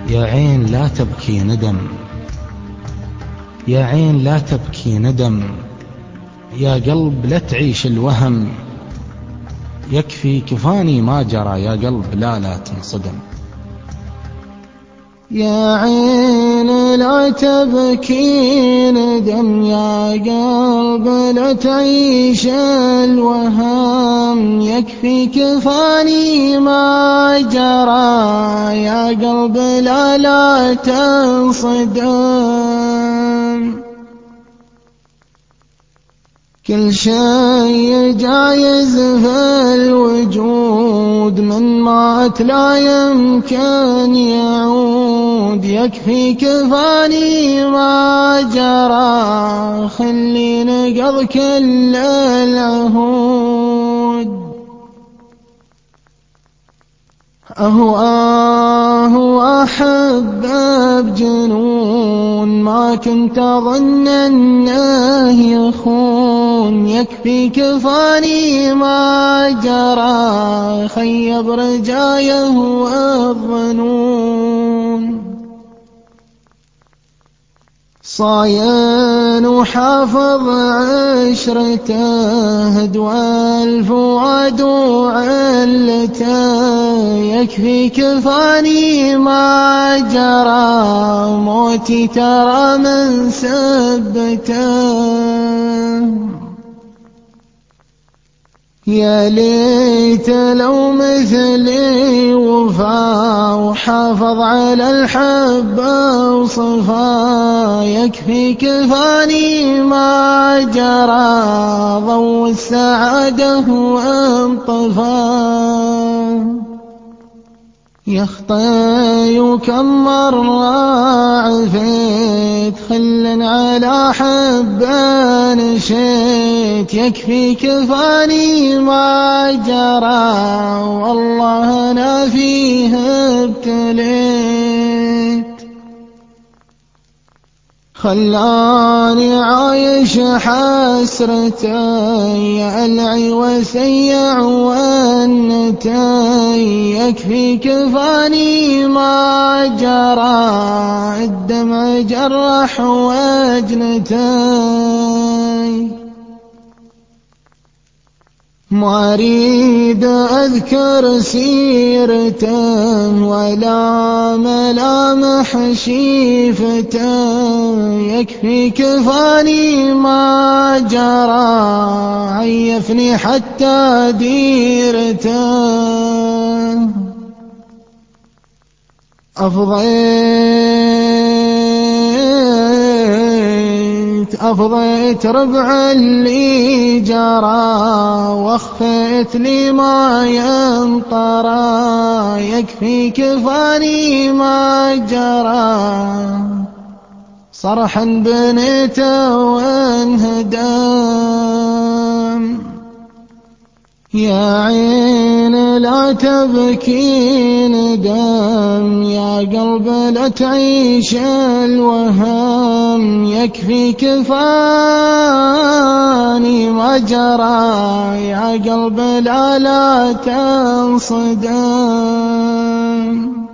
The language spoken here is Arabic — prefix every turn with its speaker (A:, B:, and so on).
A: يا عين لا تبكي ندم، يا عين لا تبكي ندم، يا قلب لا تعيش الوهم، يكفي كفاني ما جرى، يا قلب لا تنصدم.
B: يا عين لا تبكي ندم، يا قلب لا تعيش الوهم، يكفي كفاني ما جرى، يا قلب لا تنصدم. كل شيء جايز في الوجود، من مات لا يمكن يعود، يكفي كفاني ما جرى، خلي نقض كل العهود. أهواه أحبه بجنون، ما كنت أظن أنه يخون، يكفي كفاني ما جرى، خيب رجايه والظنون. صاين وحافظ عشرته، هدوى الفؤاد وعلته، يكفي كفاني ما جرى، موتي ترى من سبته. يا ليت لو مثلي وفا، وحافظ على الحبة وصفا، يكفي كفاني ما جرى، ضوء السعادة وانطفا. يخطي وكم مرة عفيت، خل على حبة نشيت، يكفي كفاني ما جرى، والله أنا فيه ابتليت. خلاني عايش حسرته، يألعي وسيع ونتي، يكفي كفاني ما جرى، الدمع جرح وجنتي. ما أريد أذكر سيرته، ولا ملامح شيفته، يكفي كفاني ما جرى، عيفني حتى ديرته. أفضيت ربع اللي جرى، واخفيت لي ما ينطرى، يكفي كفاني ما جرى، صرحا بنيته وانهدم. يا عين لا تبكي ندم، يا قلب لا تعيش الوهم، يكفي كفاني ما جرى، يا قلب لا تنصدم.